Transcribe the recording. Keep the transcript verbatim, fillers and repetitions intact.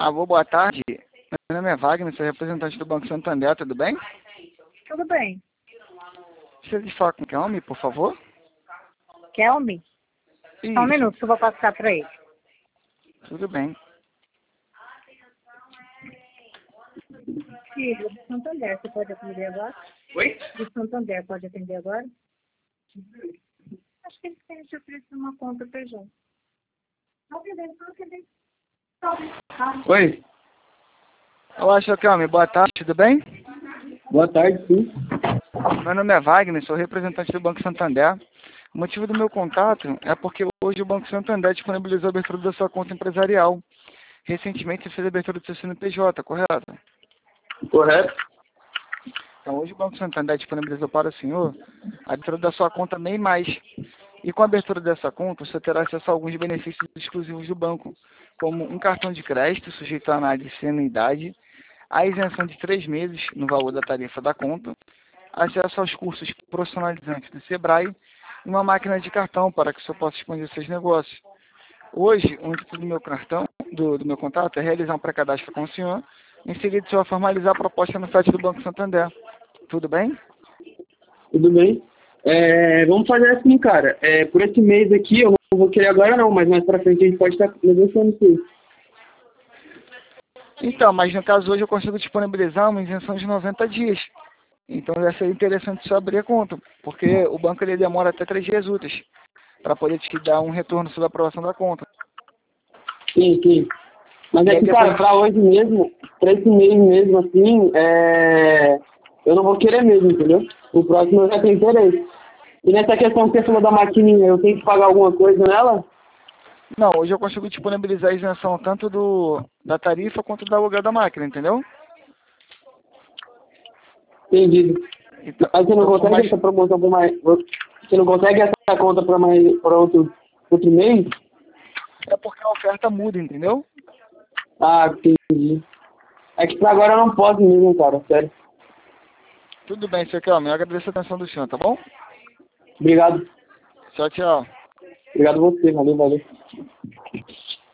Alô, boa tarde. Meu nome é Wagner, sou representante do Banco Santander, tudo bem? Tudo bem. Precisa de falar com o Kelme, por favor? Kelme? Isso, Só um minuto que eu vou passar para ele. tudo bem. Filho, de Santander, você pode atender agora? Oi? De Santander, pode atender agora? Acho que eles querem te oferecer uma conta P J. Oi? Olá, seu Kelme, boa tarde, tudo bem? Boa tarde, sim. Meu nome é Wagner, sou representante do Banco Santander. O motivo do meu contato é porque hoje o Banco Santander disponibilizou a abertura da sua conta empresarial. Recentemente você fez a abertura do seu C N P J, correto? Correto? Então hoje o Banco Santander disponibilizou para o senhor a abertura da sua conta nem mais. E com a abertura dessa conta, você terá acesso a alguns benefícios exclusivos do banco, como um cartão de crédito sujeito à análise sem anuidade, a isenção de três meses no valor da tarifa da conta, acesso aos cursos profissionalizantes do Sebrae e uma máquina de cartão para que o senhor possa expandir seus negócios. Hoje, o intuito do meu cartão, do, do meu contato, é realizar um pré-cadastro com o senhor, em seguida o senhor formalizar a proposta no site do Banco Santander. Tudo bem? Tudo bem? É, vamos fazer assim, cara. É, por esse mês aqui, eu não vou querer agora não, mas mais pra frente a gente pode estar negociando isso. Então, mas no caso hoje eu consigo disponibilizar uma isenção de noventa dias. Então vai ser interessante só abrir a conta, porque o banco ele demora até três dias úteis para poder te dar um retorno sobre a aprovação da conta. Sim, sim. Mas E é aí que, depois- cara, pra hoje mesmo, pra esse mês mesmo, assim, é... eu não vou querer mesmo, entendeu? O próximo eu já tenho interesse. E nessa questão que você falou da maquininha, eu tenho que pagar alguma coisa nela? Não, hoje eu consigo disponibilizar a isenção tanto do, da tarifa quanto do aluguel da máquina, entendeu? Entendido. Então, Mas você não então por consegue mais... essa promoção para mais... Você não consegue essa conta para mais... para outro, outro mês? É porque a oferta muda, entendeu? Ah, entendi. É que pra agora eu não posso mesmo, cara, sério. Tudo bem, seu Kelme, eu agradeço a atenção do senhor, tá bom? Obrigado. Tchau, tchau. Obrigado você, valeu, valeu.